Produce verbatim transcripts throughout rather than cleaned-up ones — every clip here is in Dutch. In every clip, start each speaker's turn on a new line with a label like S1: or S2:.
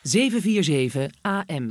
S1: zevenhonderdzevenenveertig A M.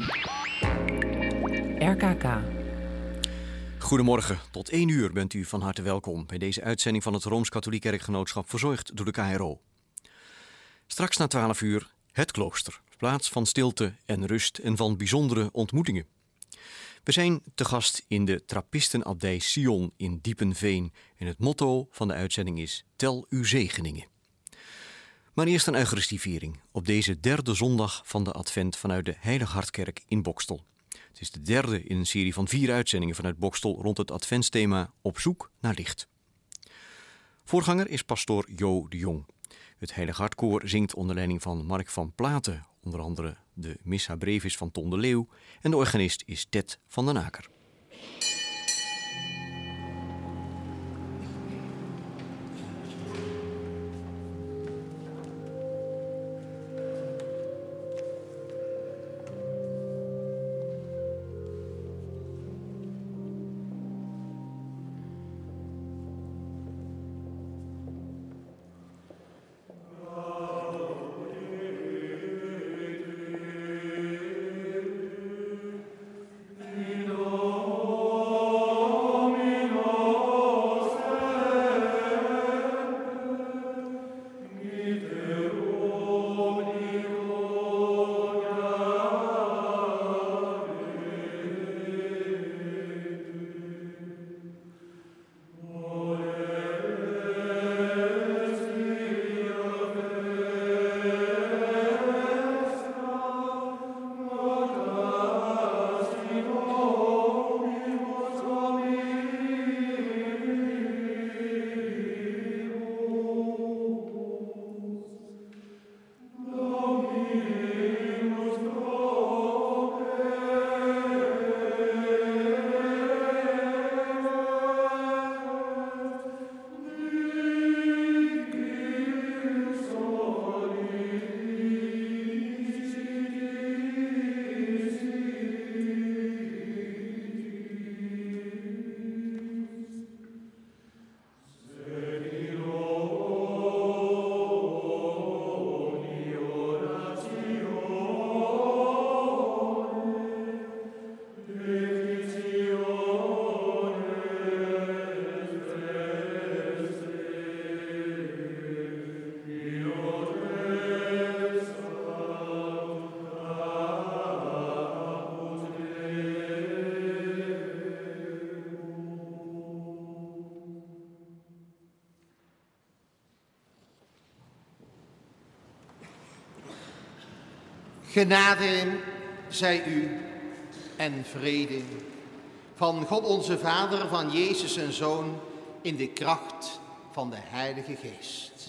S1: R K K.
S2: Goedemorgen, tot één uur bent u van harte welkom bij deze uitzending van het Rooms-Katholiek Kerkgenootschap, verzorgd door de K R O. Straks na twaalf uur het klooster, plaats van stilte en rust en van bijzondere ontmoetingen. We zijn te gast in de Trappistenabdij Sion in Diepenveen en het motto van de uitzending is Tel uw zegeningen. Maar eerst een Eucharistieviering op deze derde zondag van de Advent vanuit de Heilig Hartkerk in Boxtel. Het is de derde in een serie van vier uitzendingen vanuit Boxtel rond het adventsthema Op zoek naar licht. Voorganger is pastoor Jo de Jong. Het Heilig Hartkoor zingt onder leiding van Mark van Platen, onder andere de Missa Brevis van Ton de Leeuw en de organist is Ted van den Aker.
S3: Genade zij u en vrede van God onze Vader, van Jezus zijn Zoon, in de kracht van de Heilige Geest.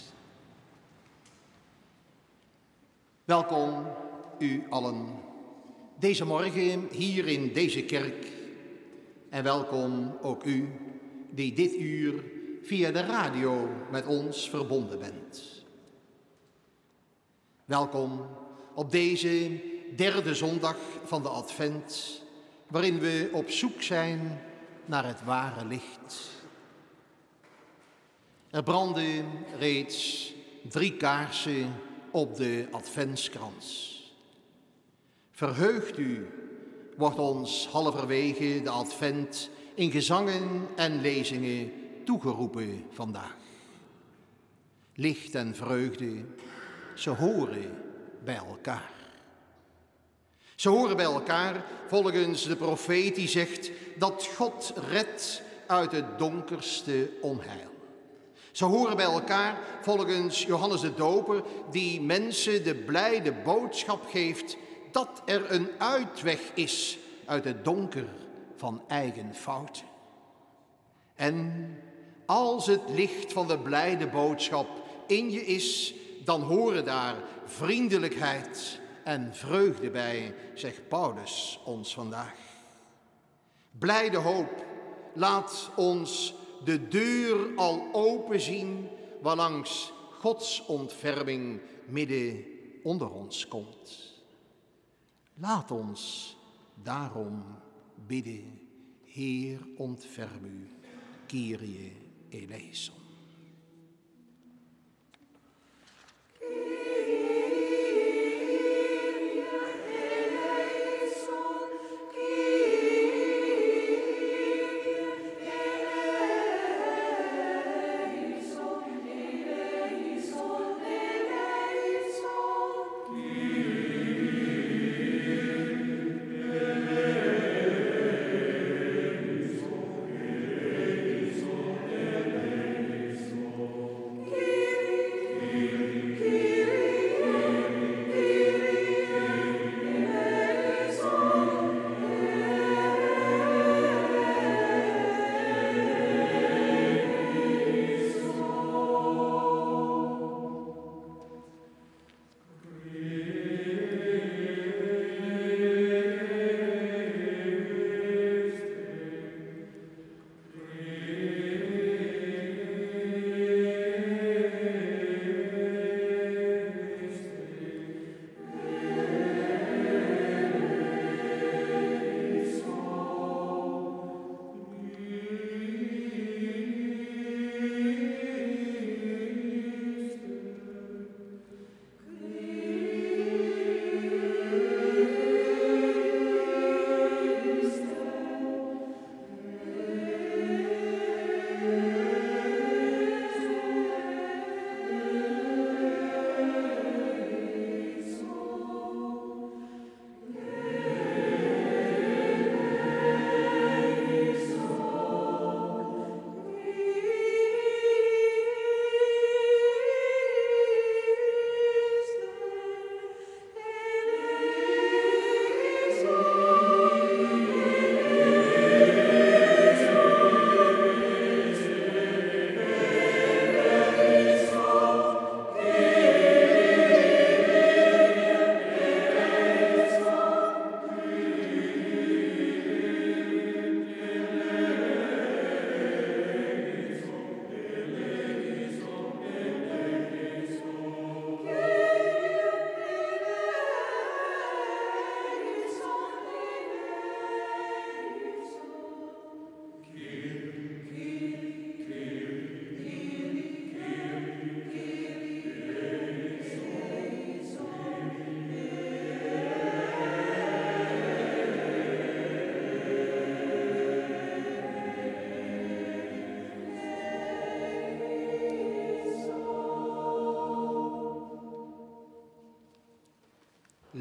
S3: Welkom u allen deze morgen hier in deze kerk en welkom ook u die dit uur via de radio met ons verbonden bent. Welkom op deze derde zondag van de Advent, waarin we op zoek zijn naar het ware licht. Er branden reeds drie kaarsen op de Adventskrans. Verheugt u, wordt ons halverwege de Advent in gezangen en lezingen toegeroepen vandaag. Licht en vreugde, ze horen bij elkaar. Ze horen bij elkaar volgens de profeet die zegt dat God redt uit het donkerste onheil. Ze horen bij elkaar volgens Johannes de Doper die mensen de blijde boodschap geeft dat er een uitweg is uit het donker van eigen fouten. En als het licht van de blijde boodschap in je is, dan horen daar vriendelijkheid en vreugde bij, zegt Paulus ons vandaag. Blijde hoop, laat ons de deur al open zien, waarlangs Gods ontferming midden onder ons komt. Laat ons daarom bidden, Heer, ontferm u, Kyrie eleison.
S4: Kyrie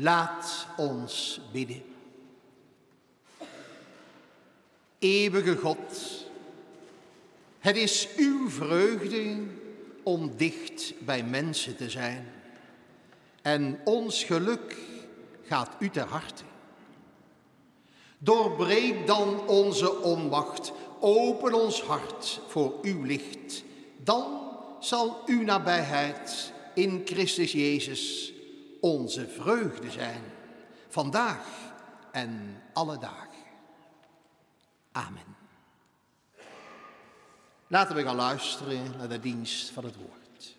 S3: Laat ons bidden. Eeuwige God, het is uw vreugde om dicht bij mensen te zijn. En ons geluk gaat u ter harte. Doorbreek dan onze onmacht, open ons hart voor uw licht. Dan zal uw nabijheid in Christus Jezus onze vreugde zijn, vandaag en alle dagen. Amen. Laten we gaan luisteren naar de dienst van het woord.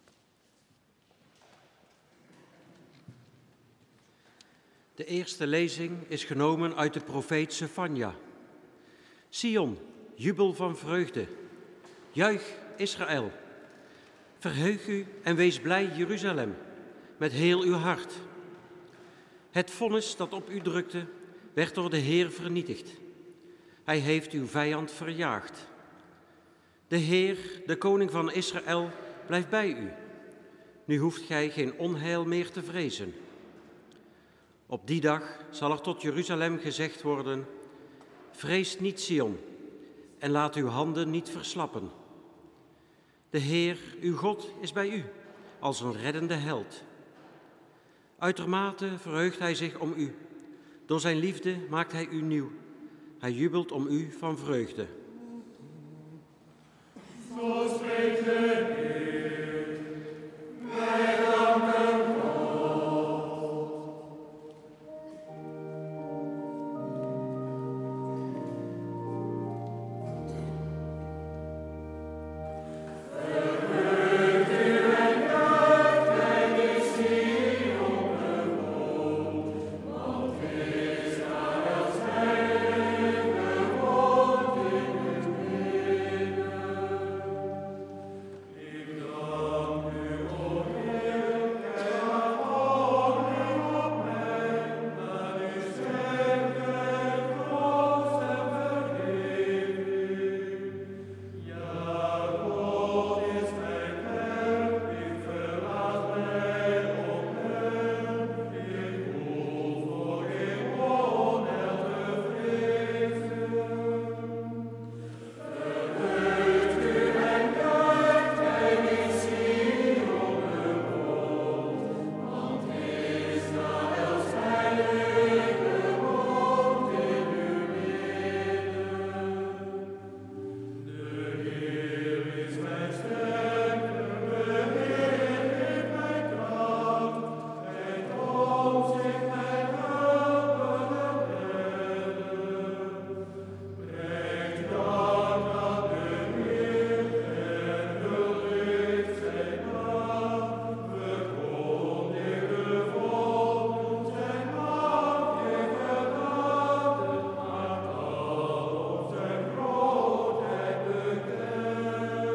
S4: De eerste lezing is genomen uit de profeet Sefanja. Sion, jubel van vreugde. Juich Israël. Verheug u en wees blij Jeruzalem, met heel uw hart. Het vonnis dat op u drukte, werd door de Heer vernietigd. Hij heeft uw vijand verjaagd. De Heer, de koning van Israël, blijft bij u. Nu hoeft gij geen onheil meer te vrezen. Op die dag zal er tot Jeruzalem gezegd worden: vrees niet, Sion, en laat uw handen niet verslappen. De Heer, uw God, is bij u, als een reddende held. Uitermate verheugt hij zich om u. Door zijn liefde maakt hij u nieuw. Hij jubelt om u van vreugde.
S5: Zo spreekt de Heer, wij danken God. Verheugt u en juicht, en is Sion bewoond, want Israëls heilige woont in uw midden. Ik dank u, o Heer, en houd u op mij, naar uw sterke troost en vergeving. Ja, God is mijn help, ik verlaat mij op hem. Ik hoef voor geen onheil te vrezen. Verheugt u en juicht, en is Sion bewoond, want Israëls heilige woont in uw midden. De Heer is mijn sterke, de Heer geeft mij kracht, Hij toont zich mijn helpen en redden. Brengt dank aan de Heer en huldigt zijn naam. Verkondigt de volken zijn machtige daden, maakt alom zijn grootheid bekend.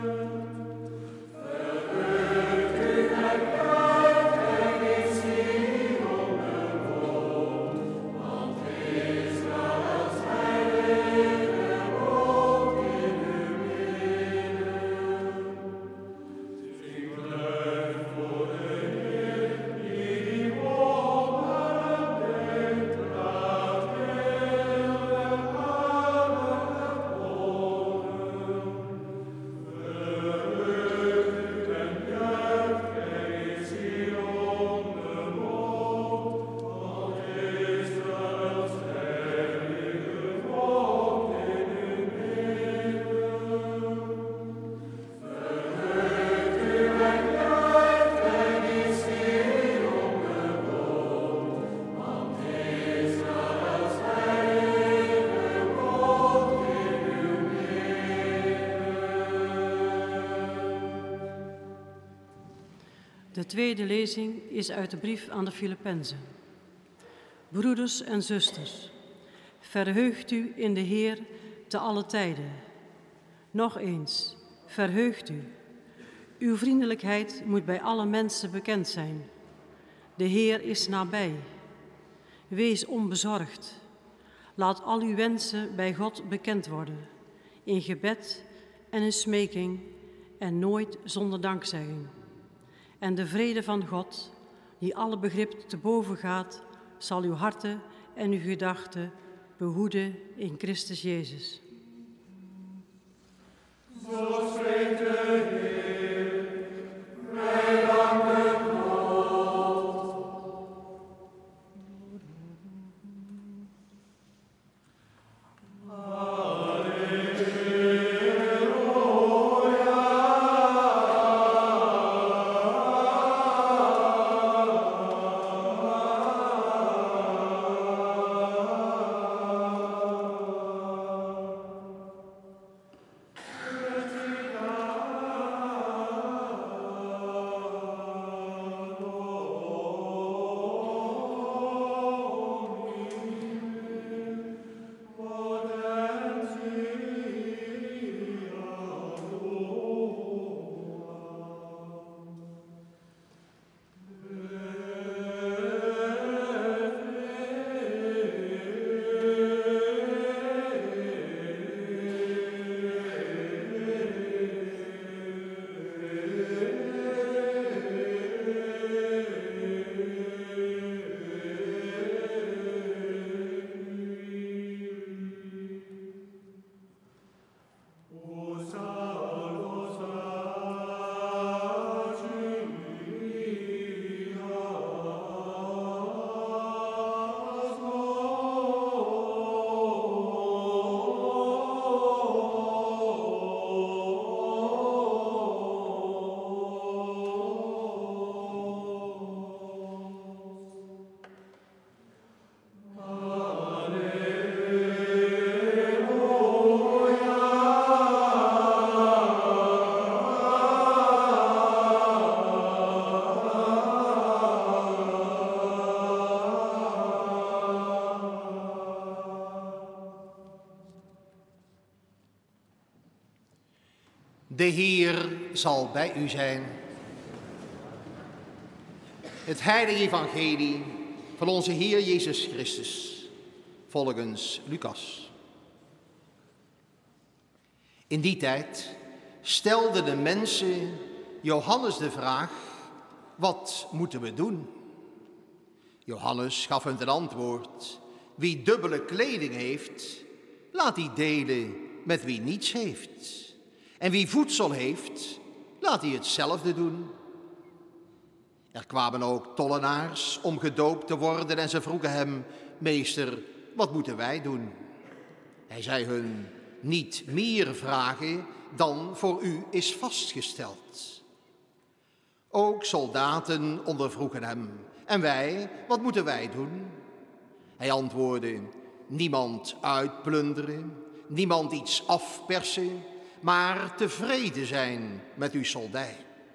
S5: Verheugt u en juicht, en is Sion bewoond, want Israëls heilige woont in uw midden. Zing luid voor de Heer, die wonderen deed, laat heel de aarde horen. Verheugt u en juicht, en is Sion bewoond, want Israëls heilige woont in uw midden. Verheugt u en juicht, en is Sion bewoond, want Israëls heilige woont in uw midden.
S6: De tweede lezing is uit de brief aan de Filippenzen. Broeders en zusters, verheugt u in de Heer te alle tijden. Nog eens, verheugt u. Uw vriendelijkheid moet bij alle mensen bekend zijn. De Heer is nabij. Wees onbezorgd. Laat al uw wensen bij God bekend worden, in gebed en in smeking en nooit zonder dankzegging. En de vrede van God, die alle begrip te boven gaat, zal uw harten en uw gedachten behoeden in Christus Jezus.
S5: Zo spreekt de Heer, wij danken God.
S3: De Heer zal bij u zijn. Het heilige evangelie van onze Heer Jezus Christus, volgens Lucas. In die tijd stelden de mensen Johannes de vraag: wat moeten we doen? Johannes gaf hen ten antwoord: wie dubbele kleding heeft, laat die delen met wie niets heeft. En wie voedsel heeft, laat hij hetzelfde doen. Er kwamen ook tollenaars om gedoopt te worden en ze vroegen hem: meester, wat moeten wij doen? Hij zei hun: niet meer vragen dan voor u is vastgesteld. Ook soldaten ondervroegen hem: en wij, wat moeten wij doen? Hij antwoordde: niemand uitplunderen, niemand iets afpersen, maar tevreden zijn met uw soldij.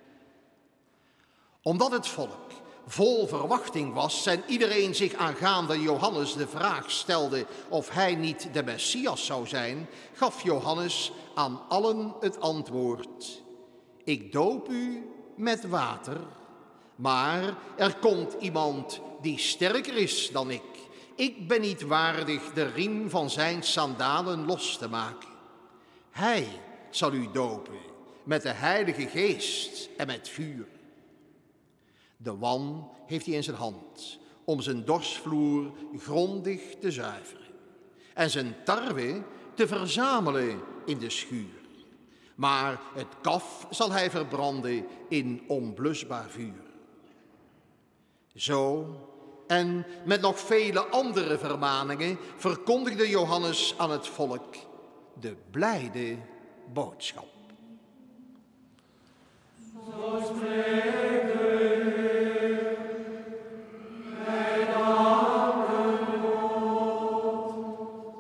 S3: Omdat het volk vol verwachting was en iedereen zich aangaande Johannes de vraag stelde of hij niet de Messias zou zijn, gaf Johannes aan allen het antwoord: ik doop u met water, maar er komt iemand die sterker is dan ik. Ik ben niet waardig de riem van zijn sandalen los te maken. Hij zal u dopen met de Heilige Geest en met vuur. De wan heeft hij in zijn hand om zijn dorsvloer grondig te zuiveren en zijn tarwe te verzamelen in de schuur. Maar het kaf zal hij verbranden in onblusbaar vuur. Zo, en met nog vele andere vermaningen, verkondigde Johannes aan het volk de blijde boodschap.
S5: Zo spreekt de Heer, wij danken God.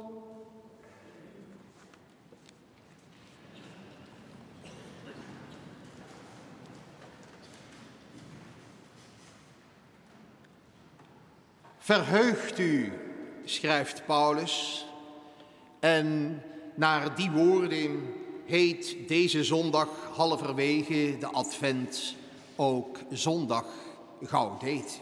S3: Verheugt u, schrijft Paulus, en naar die woorden heet deze zondag halverwege de Advent ook zondag Gaudete.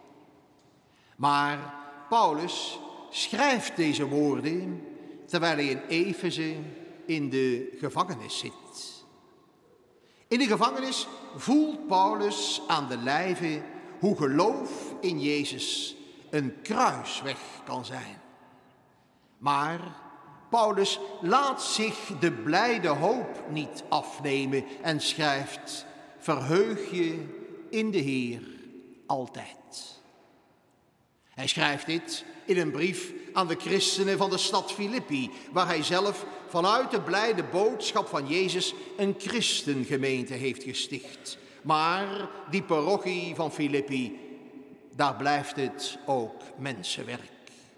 S3: Maar Paulus schrijft deze woorden terwijl hij in Efeze in de gevangenis zit. In de gevangenis voelt Paulus aan de lijve hoe geloof in Jezus een kruisweg kan zijn. Maar Paulus laat zich de blijde hoop niet afnemen en schrijft: verheug je in de Heer altijd. Hij schrijft dit in een brief aan de christenen van de stad Filippi, waar hij zelf vanuit de blijde boodschap van Jezus een christengemeente heeft gesticht. Maar die parochie van Filippi, daar blijft het ook mensenwerk.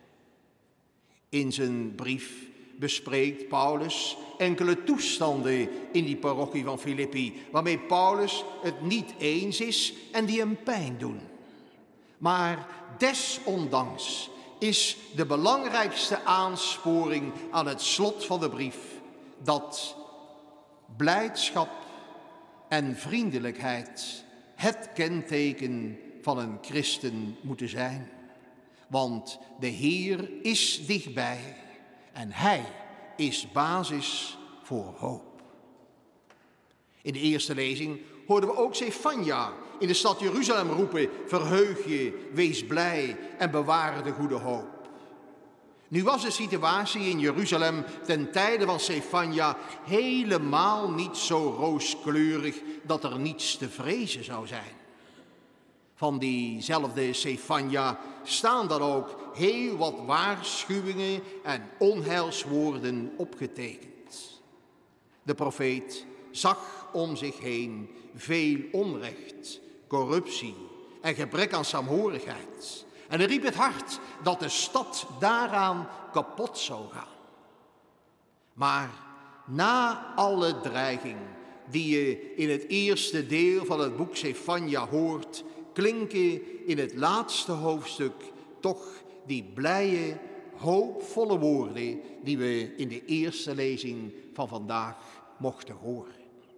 S3: In zijn brief bespreekt Paulus enkele toestanden in die parochie van Filippi, waarmee Paulus het niet eens is en die hem pijn doen. Maar desondanks is de belangrijkste aansporing aan het slot van de brief dat blijdschap en vriendelijkheid het kenteken van een christen moeten zijn. Want de Heer is dichtbij en Hij is basis voor hoop. In de eerste lezing hoorden we ook Zefanja in de stad Jeruzalem roepen: verheug je, wees blij en bewaar de goede hoop. Nu was de situatie in Jeruzalem ten tijde van Zefanja helemaal niet zo rooskleurig dat er niets te vrezen zou zijn. Van diezelfde Zefanja staan dan ook heel wat waarschuwingen en onheilswoorden opgetekend. De profeet zag om zich heen veel onrecht, corruptie en gebrek aan saamhorigheid. En hij riep het hard dat de stad daaraan kapot zou gaan. Maar na alle dreiging die je in het eerste deel van het boek Zefanja hoort, klinken in het laatste hoofdstuk toch die blije, hoopvolle woorden die we in de eerste lezing van vandaag mochten horen.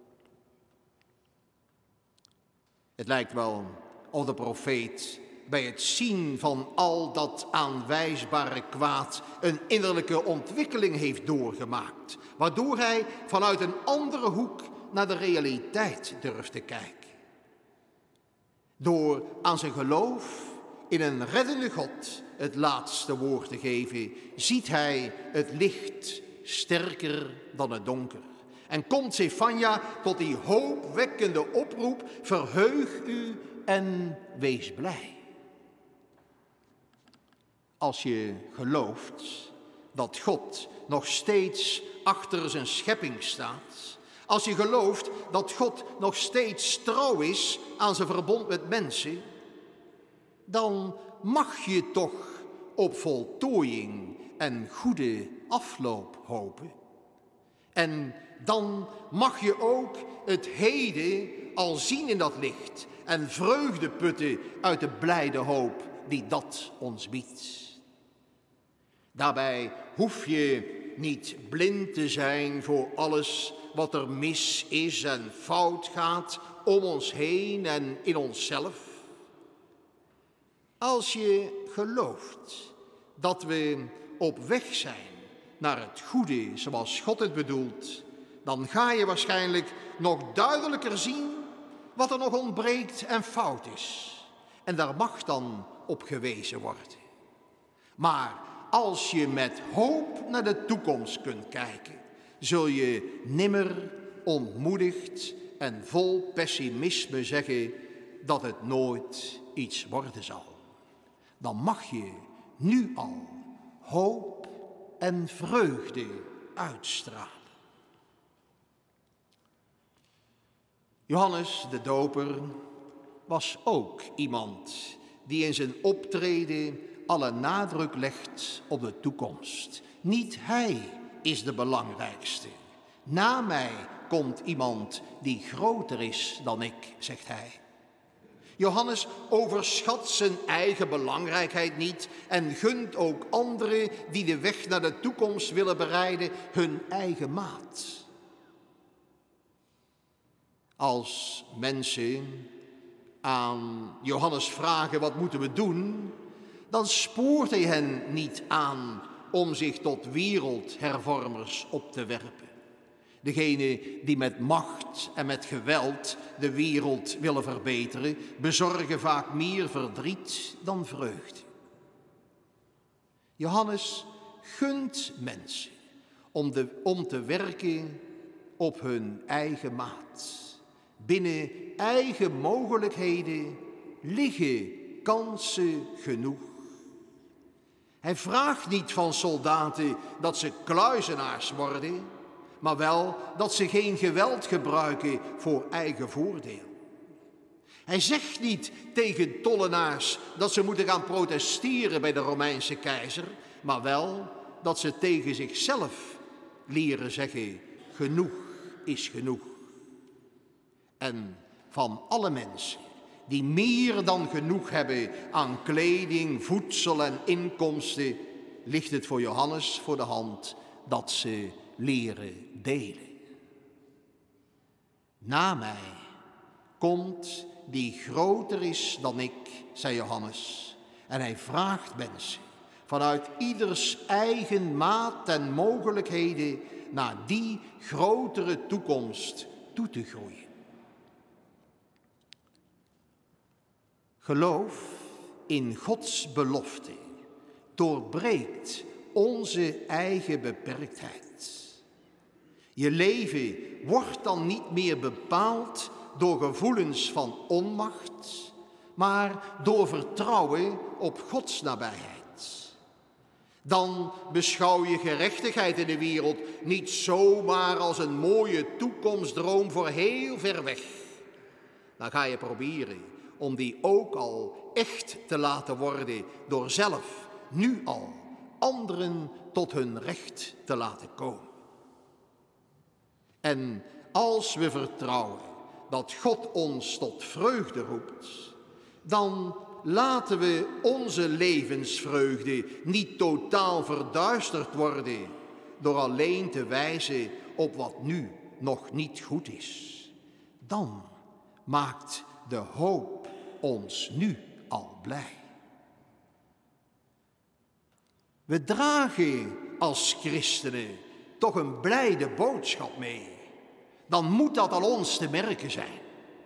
S3: Het lijkt wel of de profeet bij het zien van al dat aanwijsbare kwaad een innerlijke ontwikkeling heeft doorgemaakt, waardoor hij vanuit een andere hoek naar de realiteit durft te kijken. Door aan zijn geloof in een reddende God het laatste woord te geven, ziet hij het licht sterker dan het donker. En komt Zefanja tot die hoopwekkende oproep: verheug u en wees blij. Als je gelooft dat God nog steeds achter zijn schepping staat, als je gelooft dat God nog steeds trouw is aan zijn verbond met mensen, dan mag je toch op voltooiing en goede afloop hopen. En dan mag je ook het heden al zien in dat licht en vreugde putten uit de blijde hoop die dat ons biedt. Daarbij hoef je niet blind te zijn voor alles wat er mis is en fout gaat om ons heen en in onszelf. Als je gelooft dat we op weg zijn naar het goede zoals God het bedoelt, dan ga je waarschijnlijk nog duidelijker zien wat er nog ontbreekt en fout is. En daar mag dan op gewezen worden. Maar als je met hoop naar de toekomst kunt kijken, zul je nimmer ontmoedigd en vol pessimisme zeggen dat het nooit iets worden zal. Dan mag je nu al hoop en vreugde uitstralen. Johannes de Doper was ook iemand die in zijn optreden alle nadruk legt op de toekomst. Niet hij is de belangrijkste. Na mij komt iemand die groter is dan ik, zegt hij. Johannes overschat zijn eigen belangrijkheid niet en gunt ook anderen die de weg naar de toekomst willen bereiden hun eigen maat. Als mensen aan Johannes vragen wat moeten we doen, dan spoort hij hen niet aan om zich tot wereldhervormers op te werpen. Degenen die met macht en met geweld de wereld willen verbeteren, bezorgen vaak meer verdriet dan vreugde. Johannes gunt mensen om, de, om te werken op hun eigen maat. Binnen eigen mogelijkheden liggen kansen genoeg. Hij vraagt niet van soldaten dat ze kluizenaars worden, maar wel dat ze geen geweld gebruiken voor eigen voordeel. Hij zegt niet tegen tollenaars dat ze moeten gaan protesteren bij de Romeinse keizer, maar wel dat ze tegen zichzelf leren zeggen: genoeg is genoeg. En van alle mensen die meer dan genoeg hebben aan kleding, voedsel en inkomsten, ligt het voor Johannes voor de hand dat ze leren delen. Na mij komt die groter is dan ik, zei Johannes. En hij vraagt mensen vanuit ieders eigen maat en mogelijkheden naar die grotere toekomst toe te groeien. Geloof in Gods belofte doorbreekt onze eigen beperktheid. Je leven wordt dan niet meer bepaald door gevoelens van onmacht, maar door vertrouwen op Gods nabijheid. Dan beschouw je gerechtigheid in de wereld niet zomaar als een mooie toekomstdroom voor heel ver weg. Dan ga je proberen om die ook al echt te laten worden door zelf, nu al, anderen tot hun recht te laten komen. En als we vertrouwen dat God ons tot vreugde roept, dan laten we onze levensvreugde niet totaal verduisterd worden door alleen te wijzen op wat nu nog niet goed is. Dan maakt de hoop ons nu al blij. We dragen als christenen toch een blijde boodschap mee. Dan moet dat aan ons te merken zijn.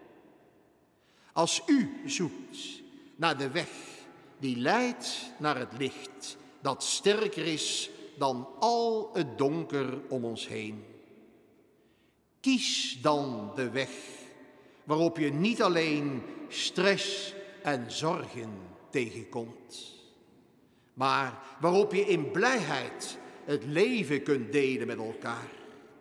S3: Als u zoekt naar de weg die leidt naar het licht, dat sterker is dan al het donker om ons heen. Kies dan de weg waarop je niet alleen stress en zorgen tegenkomt, maar waarop je in blijheid het leven kunt delen met elkaar.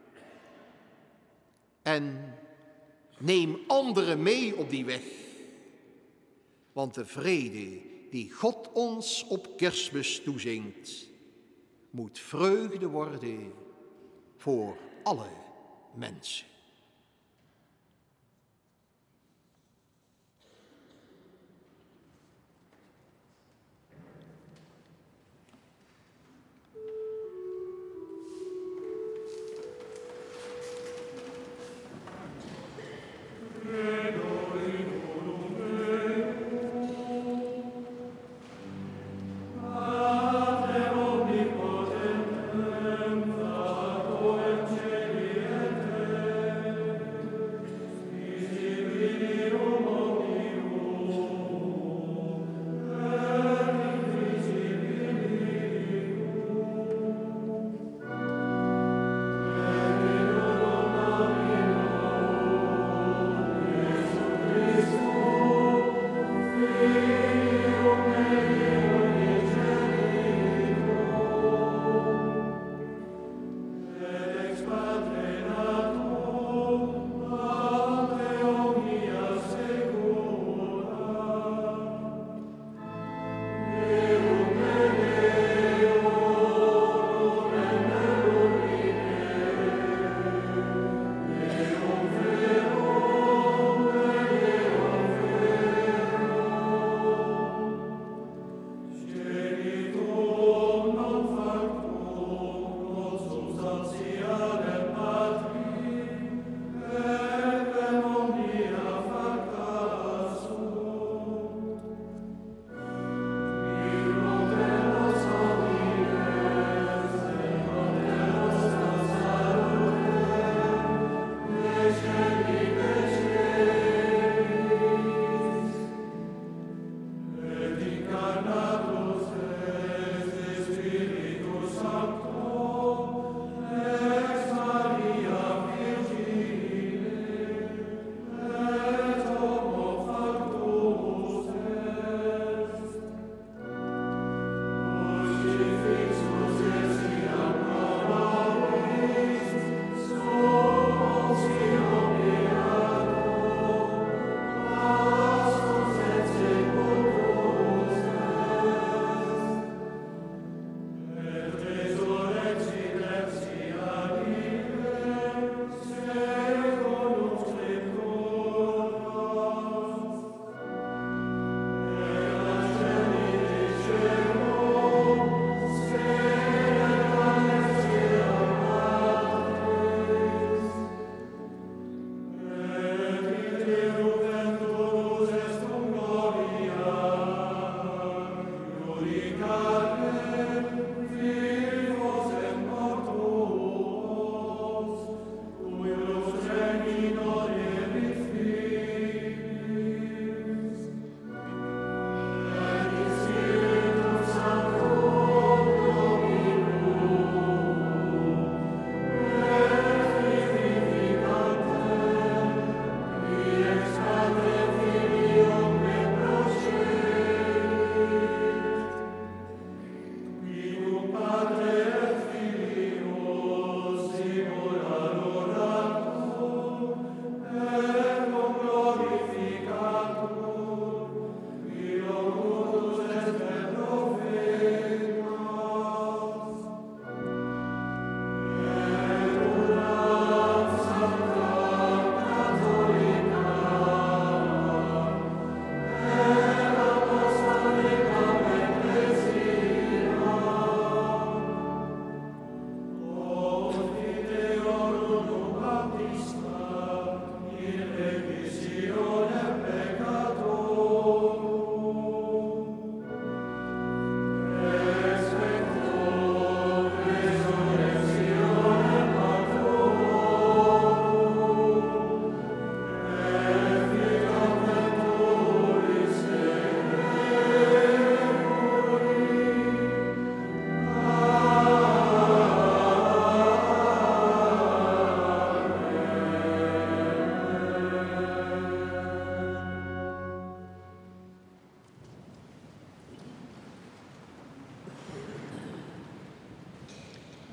S3: En neem anderen mee op die weg, want de vrede die God ons op Kerstmis toezingt, moet vreugde worden voor alle mensen.
S5: Omnipotentem, Vator et Celi et Terra,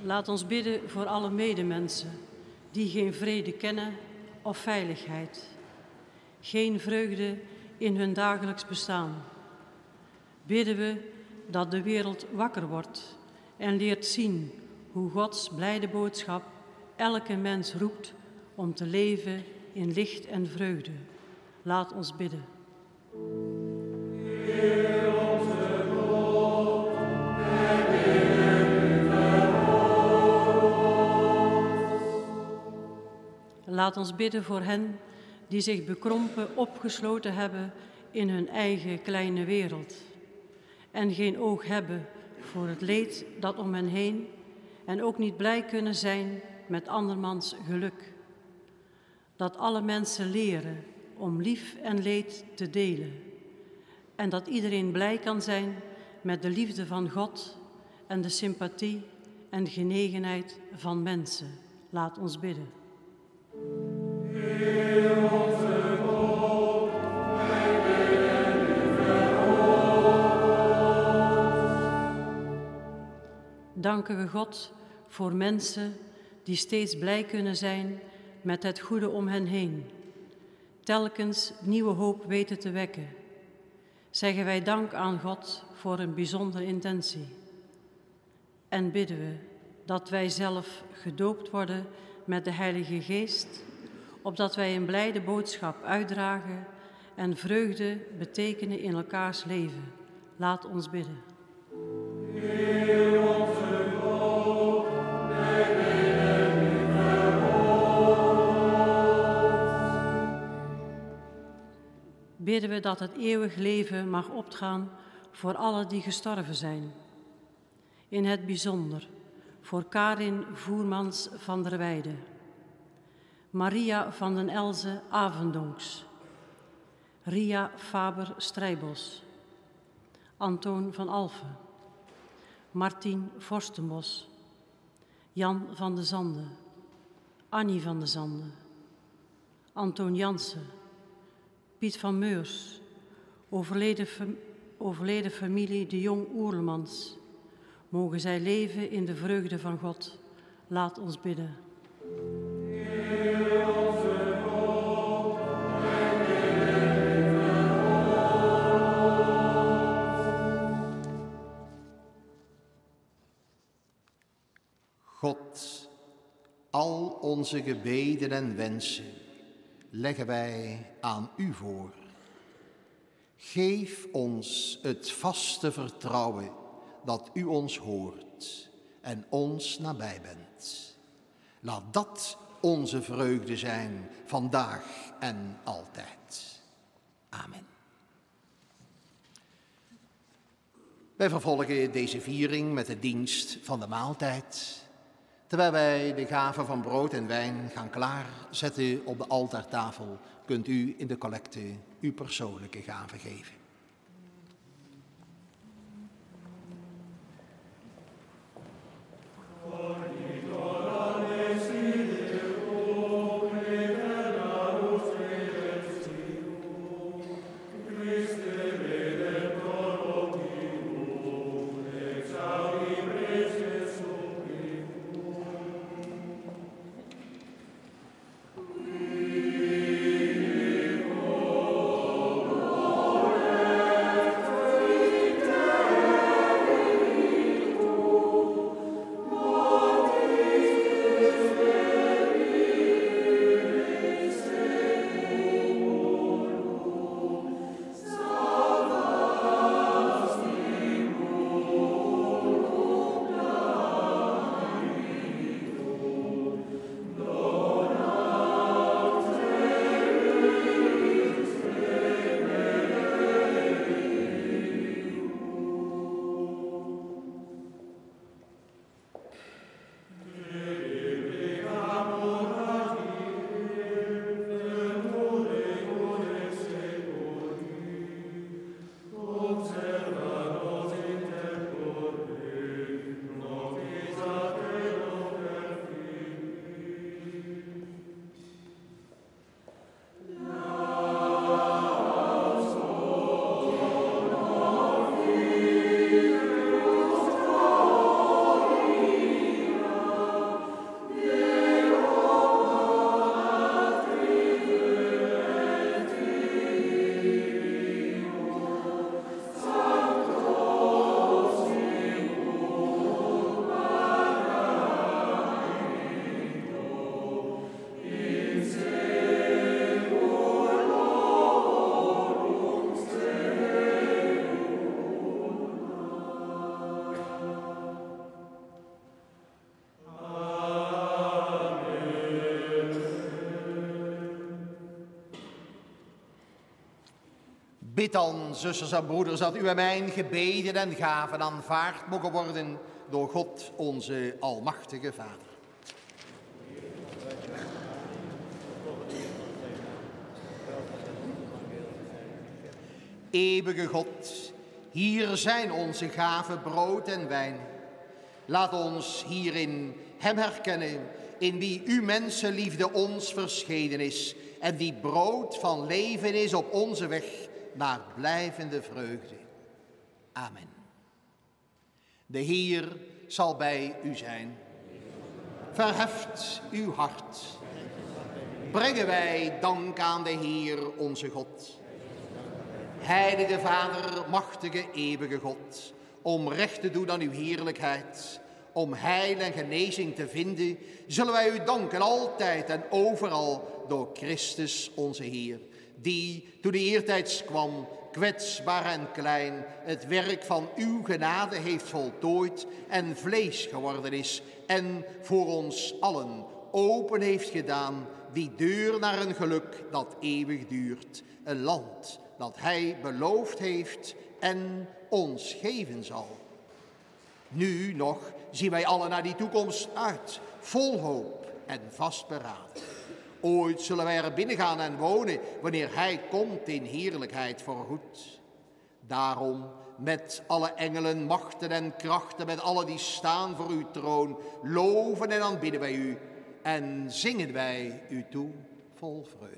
S6: laat ons bidden voor alle medemensen die geen vrede kennen of veiligheid, geen vreugde in hun dagelijks bestaan. Bidden we dat de wereld wakker wordt en leert zien hoe Gods blijde boodschap elke mens roept om te leven in licht en vreugde. Laat ons bidden.
S5: Heer onze God, en
S6: laat ons bidden voor hen die zich bekrompen opgesloten hebben in hun eigen kleine wereld en geen oog hebben voor het leed dat om hen heen en ook niet blij kunnen zijn met andermans geluk. Dat alle mensen leren om lief en leed te delen en dat iedereen blij kan zijn met de liefde van God en de sympathie en genegenheid van mensen. Laat ons bidden.
S5: Heer onze God, wij bidden u verhoor.
S6: Danken we God voor mensen die steeds blij kunnen zijn met het goede om hen heen, telkens nieuwe hoop weten te wekken. Zeggen wij dank aan God voor een bijzondere intentie. En bidden we dat wij zelf gedoopt worden met de Heilige Geest, opdat wij een blijde boodschap uitdragen en vreugde betekenen in elkaars leven. Laat ons bidden.
S5: Heer onze God, wij bidden u verhoor.
S6: Bidden we dat het eeuwig leven mag opgaan voor alle die gestorven zijn. In het bijzonder voor Karin Voermans van der Weijden, Maria van den Elze Avendonks, Ria Faber Strijbos, Antoon van Alphen, Martien Vorstenbos, Jan van de Zande, Annie van de Zande, Antoon Jansen, Piet van Meurs, overleden, fam- overleden familie de Jong Oerlemans. Mogen zij leven in de vreugde van God. Laat ons bidden.
S5: Heer onze God, wij bidden u verhoor.
S3: God, al onze gebeden en wensen leggen wij aan u voor. Geef ons het vaste vertrouwen dat u ons hoort en ons nabij bent. Laat dat onze vreugde zijn, vandaag en altijd. Amen. Wij vervolgen deze viering met de dienst van de maaltijd, terwijl wij de gave van brood en wijn gaan klaarzetten op de altaartafel, kunt u in de collecte uw persoonlijke gave geven.
S5: Amen.
S3: Bid dan, zusters en broeders, dat uw en mijn gebeden en gaven aanvaard mogen worden door God, onze almachtige Vader. Eeuwige God, hier zijn onze gaven brood en wijn. Laat ons hierin hem herkennen, in wie uw mensenliefde ons verschenen is en die brood van leven is op onze weg naar blijvende vreugde. Amen. De Heer zal bij u zijn. Verheft uw hart. Brengen wij dank aan de Heer onze God. Heilige Vader, machtige, eeuwige God, om recht te doen aan uw heerlijkheid, om heil en genezing te vinden, zullen wij u danken altijd en overal door Christus onze Heer, die, toen de eertijds kwam, kwetsbaar en klein, het werk van uw genade heeft voltooid en vlees geworden is en voor ons allen open heeft gedaan die deur naar een geluk dat eeuwig duurt, een land dat hij beloofd heeft en ons geven zal. Nu nog zien wij allen naar die toekomst uit, vol hoop en vastberaden. Ooit zullen wij er binnen gaan en wonen, wanneer hij komt in heerlijkheid voorgoed. Daarom, met alle engelen, machten en krachten, met alle die staan voor uw troon, loven en aanbidden wij u en zingen wij u toe vol vreugde.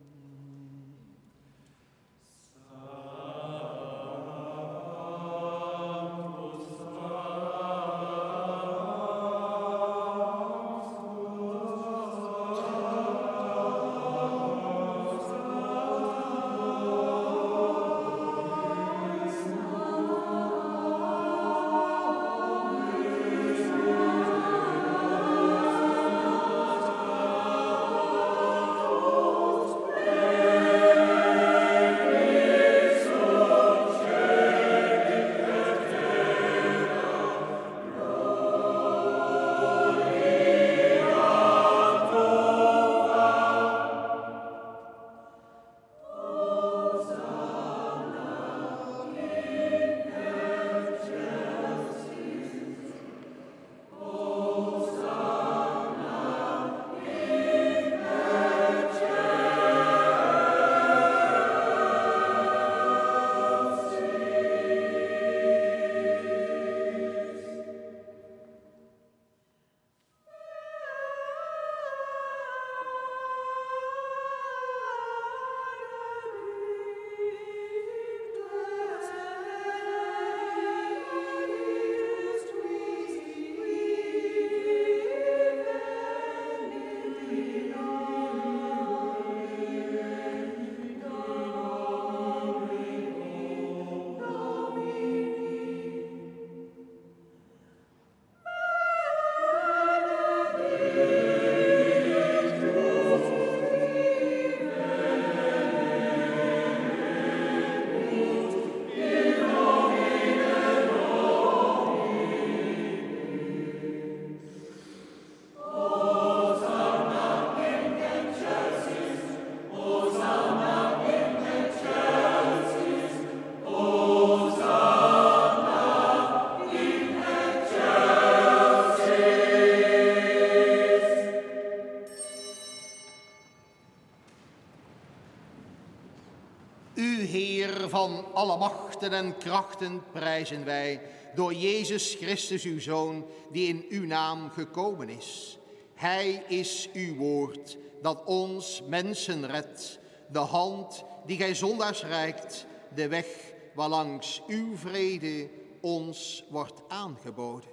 S3: Van alle machten en krachten prijzen wij door Jezus Christus, uw Zoon, die in uw naam gekomen is. Hij is uw woord dat ons mensen redt, de hand die gij zondaars reikt, de weg waarlangs uw vrede ons wordt aangeboden.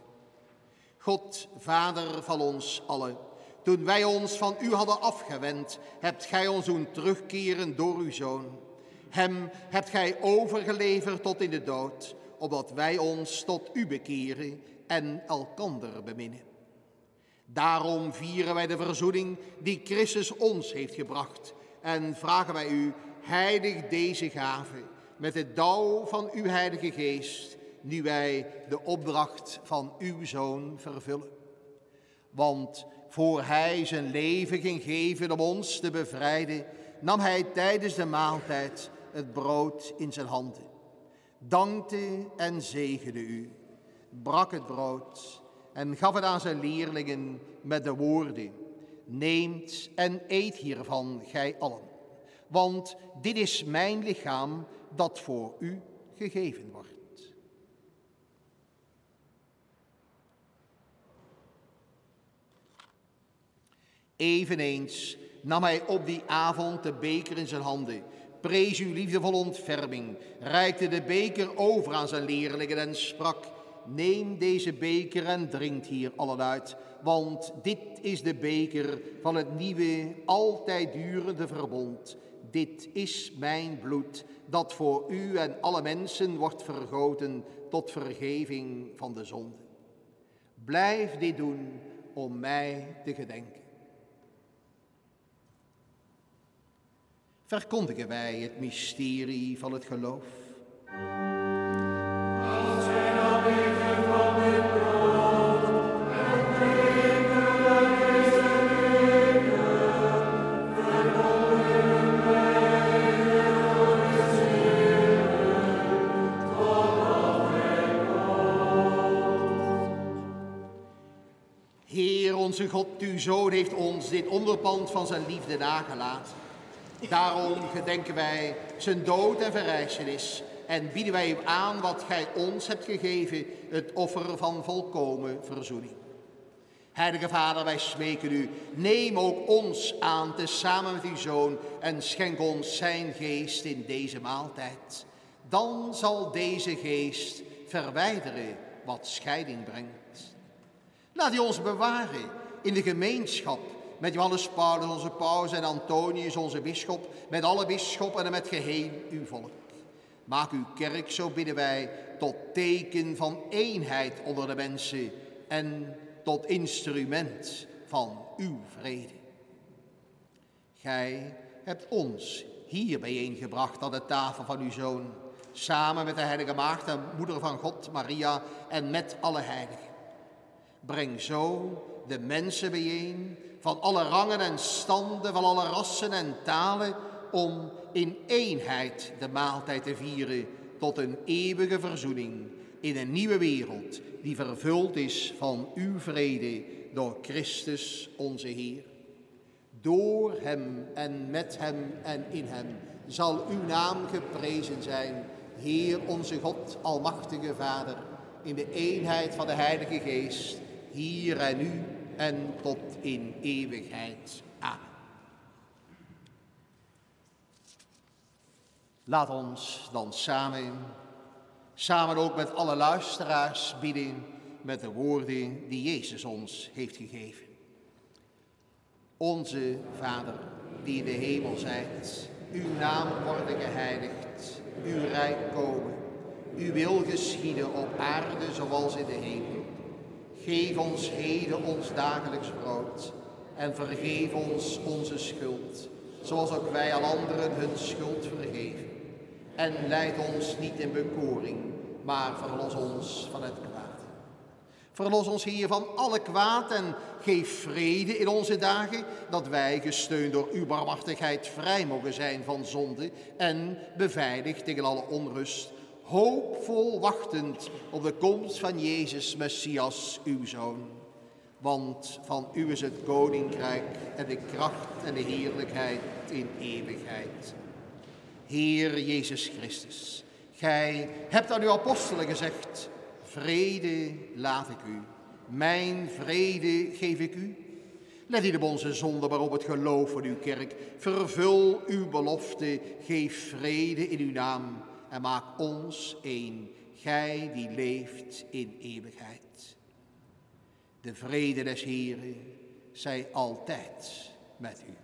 S3: God, Vader van ons allen, toen wij ons van u hadden afgewend, hebt gij ons doen terugkeren door uw Zoon. Hem hebt gij overgeleverd tot in de dood, opdat wij ons tot u bekeren en elkander beminnen. Daarom vieren wij de verzoening die Christus ons heeft gebracht en vragen wij u, heilig deze gave met het dauw van uw heilige geest, nu wij de opdracht van uw Zoon vervullen. Want voor hij zijn leven ging geven om ons te bevrijden, nam hij tijdens de maaltijd het brood in zijn handen, dankte en zegende u, brak het brood en gaf het aan zijn leerlingen met de woorden: neemt en eet hiervan, gij allen, want dit is mijn lichaam dat voor u gegeven wordt. Eveneens nam hij op die avond de beker in zijn handen, prees uw liefdevolle ontferming, reikte de beker over aan zijn leerlingen en sprak: neem deze beker en drinkt hier allen uit, want dit is de beker van het nieuwe, altijd durende verbond. Dit is mijn bloed, dat voor u en alle mensen wordt vergoten tot vergeving van de zonde. Blijf dit doen om mij te gedenken. Verkondigen wij het mysterie van het geloof.
S5: Als wij dan eten van dit brood en drinken deze beker, verkondigen wij uw zielen, totdat Hij komt.
S3: Heer onze God, uw Zoon heeft ons dit onderpand van zijn liefde nagelaten. Daarom gedenken wij zijn dood en verrijzenis en bieden wij u aan wat gij ons hebt gegeven, het offer van volkomen verzoening. Heilige Vader, wij smeken u, neem ook ons aan tezamen met uw Zoon en schenk ons zijn geest in deze maaltijd. Dan zal deze geest verwijderen wat scheiding brengt. Laat hij ons bewaren in de gemeenschap met Johannes Paulus, onze paus, en Antonius, onze bisschop, met alle bisschoppen en met geheel uw volk. Maak uw kerk, zo bidden wij, tot teken van eenheid onder de mensen en tot instrument van uw vrede. Gij hebt ons hier bijeengebracht aan de tafel van uw Zoon, samen met de heilige Maagd en moeder van God, Maria, en met alle heiligen. Breng zo de mensen bijeen, van alle rangen en standen, van alle rassen en talen, om in eenheid de maaltijd te vieren tot een eeuwige verzoening in een nieuwe wereld die vervuld is van uw vrede door Christus onze Heer. Door hem en met hem en in hem zal uw naam geprezen zijn, Heer onze God, almachtige Vader, in de eenheid van de Heilige Geest, hier en nu en tot in eeuwigheid. Amen. Laat ons dan samen, samen ook met alle luisteraars bidden met de woorden die Jezus ons heeft gegeven. Onze Vader, die in de hemel zijt, uw naam worden geheiligd, uw rijk komen, uw wil geschieden op aarde zoals in de hemel. Geef ons heden ons dagelijks brood en vergeef ons onze schuld, zoals ook wij al anderen hun schuld vergeven. En leid ons niet in bekoring, maar verlos ons van het kwaad. Verlos ons, Heer, van alle kwaad en geef vrede in onze dagen, dat wij, gesteund door uw barmhartigheid, vrij mogen zijn van zonde en beveiligd tegen alle onrust, hoopvol wachtend op de komst van Jezus, Messias, uw Zoon. Want van u is het koninkrijk en de kracht en de heerlijkheid in eeuwigheid. Heer Jezus Christus, gij hebt aan uw apostelen gezegd: vrede laat ik u, mijn vrede geef ik u. Let niet op onze zonde, maar op het geloof van uw kerk. Vervul uw belofte, geef vrede in uw naam en maak ons één, gij die leeft in eeuwigheid. De vrede des Heeren zij altijd met u.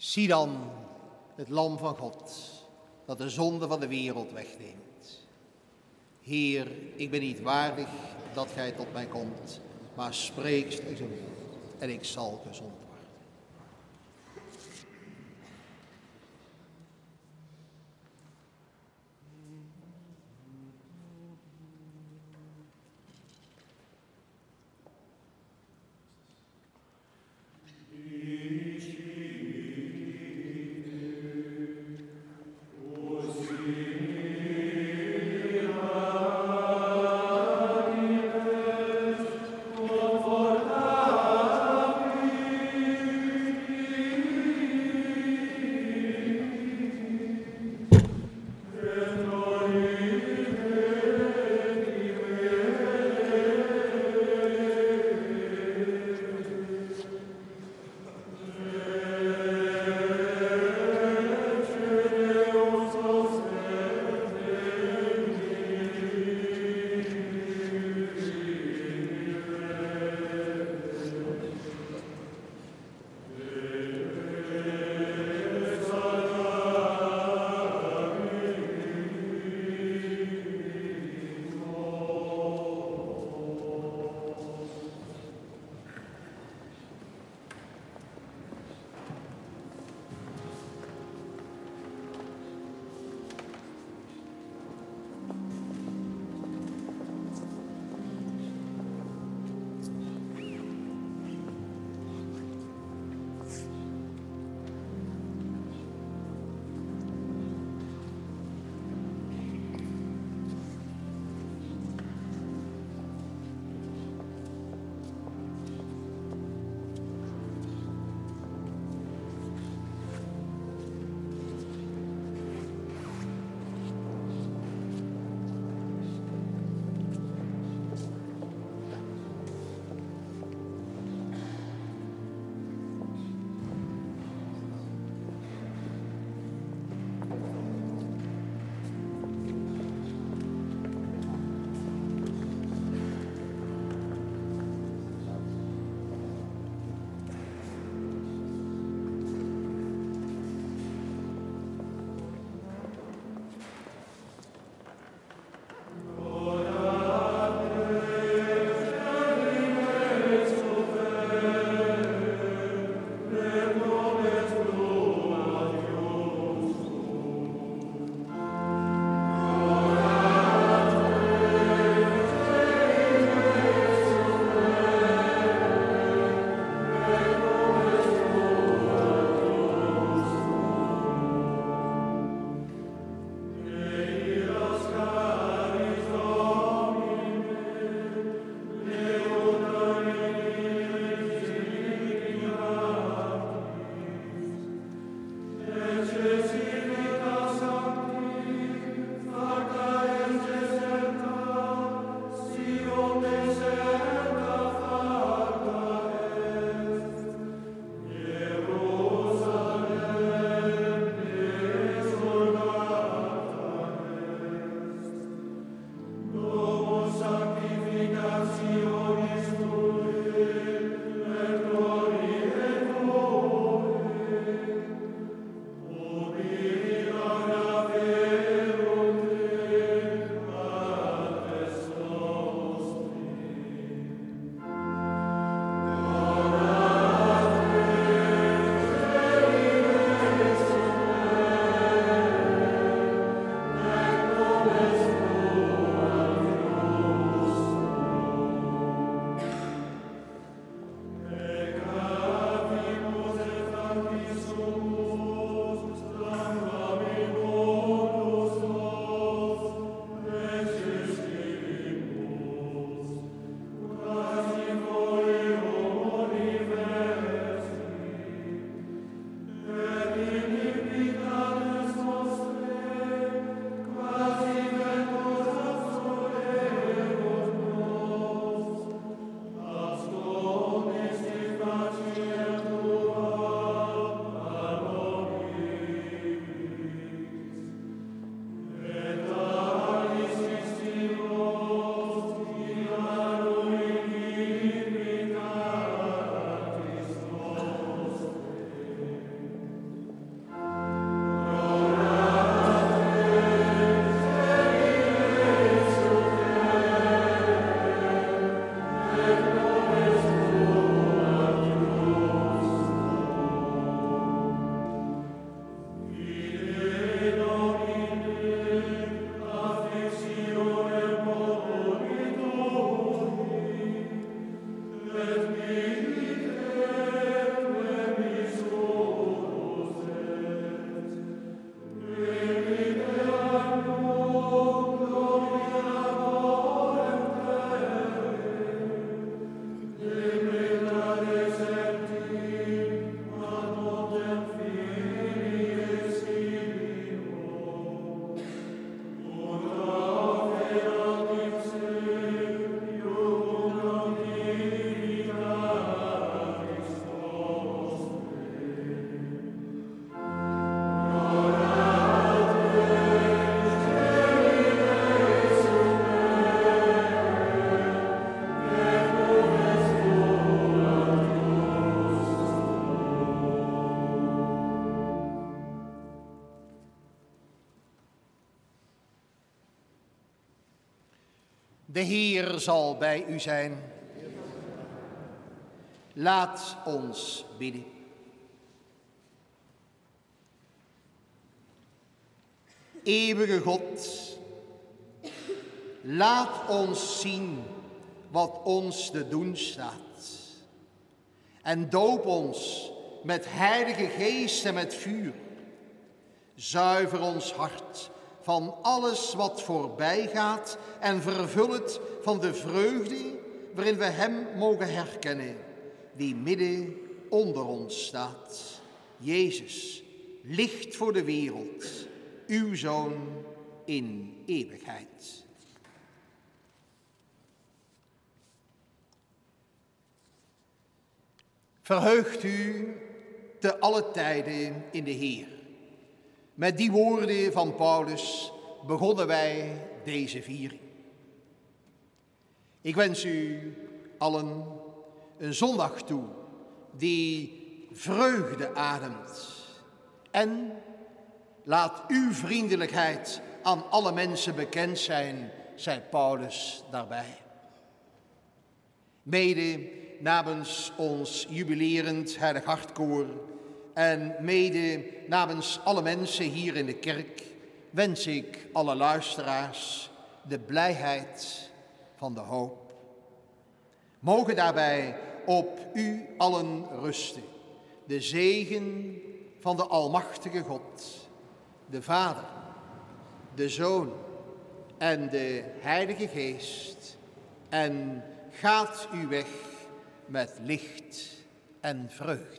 S3: Zie dan het lam van God, dat de zonde van de wereld wegneemt. Heer, ik ben niet waardig dat gij tot mij komt, maar spreek slechts een woord en ik zal gezond worden. De Heer zal bij u zijn. Laat ons bidden. Eeuwige God, laat ons zien wat ons te doen staat. En doop ons met Heilige Geest en met vuur. Zuiver ons hart van alles wat voorbij gaat en vervul het van de vreugde waarin we Hem mogen herkennen, die midden onder ons staat. Jezus, licht voor de wereld, uw Zoon in eeuwigheid. Verheugt u te alle tijden in de Heer. Met die woorden van Paulus begonnen wij deze viering. Ik wens u allen een zondag toe die vreugde ademt. En laat uw vriendelijkheid aan alle mensen bekend zijn, zei Paulus daarbij. Mede namens ons jubilerend Heilig Hartkoor en mede namens alle mensen hier in de kerk wens ik alle luisteraars de blijheid van de hoop. Mogen daarbij op u allen rusten de zegen van de Almachtige God, de Vader, de Zoon en de Heilige Geest. En gaat u weg met licht en vreugde.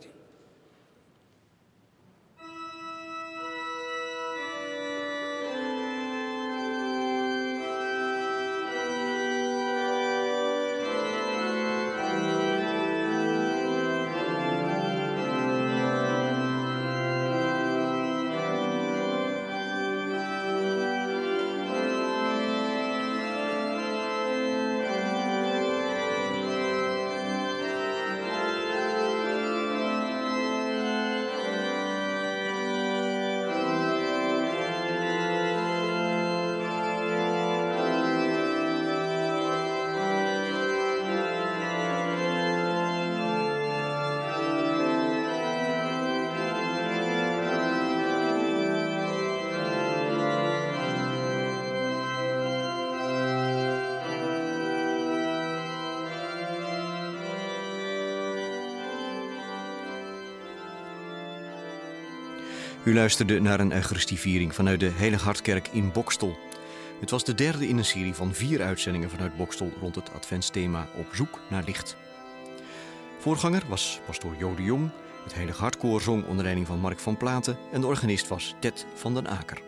S2: U luisterde naar een Eucharistieviering vanuit de Heilig Hartkerk in Boxtel. Het was de derde in een serie van vier uitzendingen vanuit Boxtel rond het adventsthema Op zoek naar licht. Voorganger was pastoor Jo de Jong, het Heilig Hartkoor zong onder leiding van Mark van Platen en de organist was Ted van den Aker.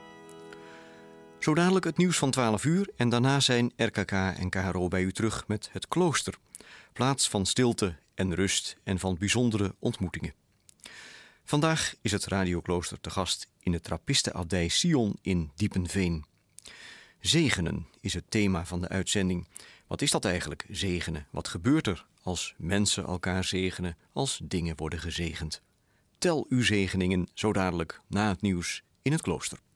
S2: Zo dadelijk het nieuws van twaalf uur en daarna zijn R K K en K R O bij u terug met het klooster. Plaats van stilte en rust en van bijzondere ontmoetingen. Vandaag is het radioklooster te gast in de trappistenabdij Sion in Diepenveen. Zegenen is het thema van de uitzending. Wat is dat eigenlijk, zegenen? Wat gebeurt er als mensen elkaar zegenen, als dingen worden gezegend? Tel uw zegeningen zo dadelijk na het nieuws in het klooster.